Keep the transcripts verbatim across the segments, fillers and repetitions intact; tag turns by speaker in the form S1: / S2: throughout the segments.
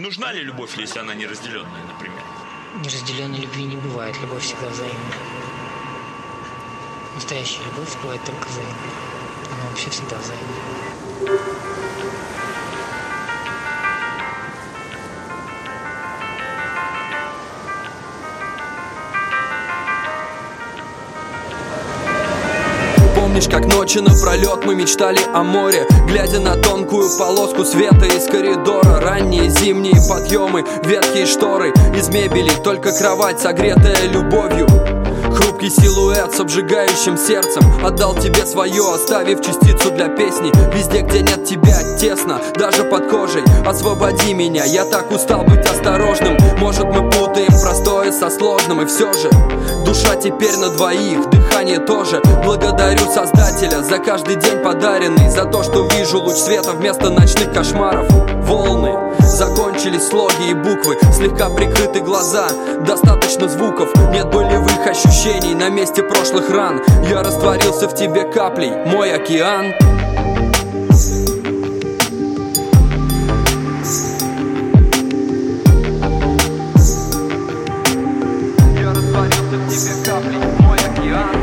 S1: нужна ли любовь, если она неразделенная, например?
S2: Неразделенной любви не бывает, любовь всегда взаимна. Настоящая любовь бывает только взаимна. Она вообще всегда взаимна.
S3: Помнишь, как ночи напролет мы мечтали о море, глядя на тонкую полоску света из коридора. Ранние зимние подъемы, ветхие шторы, из мебели только кровать, согретая любовью. Хрупкий силуэт с обжигающим сердцем отдал тебе свое, оставив частицу для песни. Везде, где нет тебя, тесно, даже под кожей. Освободи меня, я так устал быть осторожным. Может, мы путаем простое со сложным, и все же душа теперь на двоих, дыхание тоже. Благодарю Создателя за каждый день подаренный, за то, что вижу луч света вместо ночных кошмаров. Волны, закончились слоги и буквы, слегка прикрыты глаза, достаточно звуков, нет болевых ощущений на месте прошлых ран. Я растворился в тебе каплей, мой океан. Я растворился в тебе каплей, мой океан.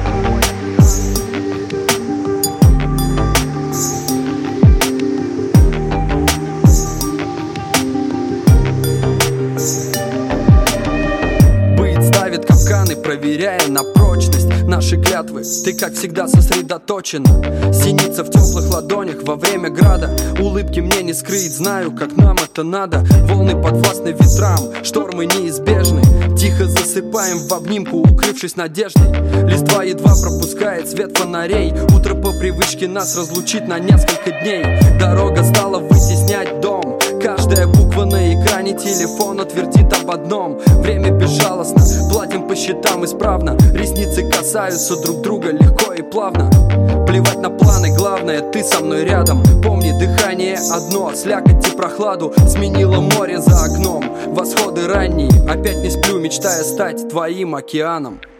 S3: Капканы, проверяя на прочность наши клятвы. Ты, как всегда, сосредоточена, синица в теплых ладонях во время града. Улыбки мне не скрыть, знаю, как нам это надо. Волны подвластны ветрам, штормы неизбежны. Тихо засыпаем в обнимку, укрывшись надеждой. Листва едва пропускает свет фонарей. Утро по привычке нас разлучит на несколько дней. Дорога стала вытеснять дом. Каждая буква на экране телефона твердит об одном: время безжалостно, платим по счетам исправно. Ресницы касаются друг друга легко и плавно. Плевать на планы, главное, ты со мной рядом. Помни, дыхание одно, слякоть и прохладу сменило море за окном. Восходы ранние, опять не сплю, мечтая стать твоим океаном.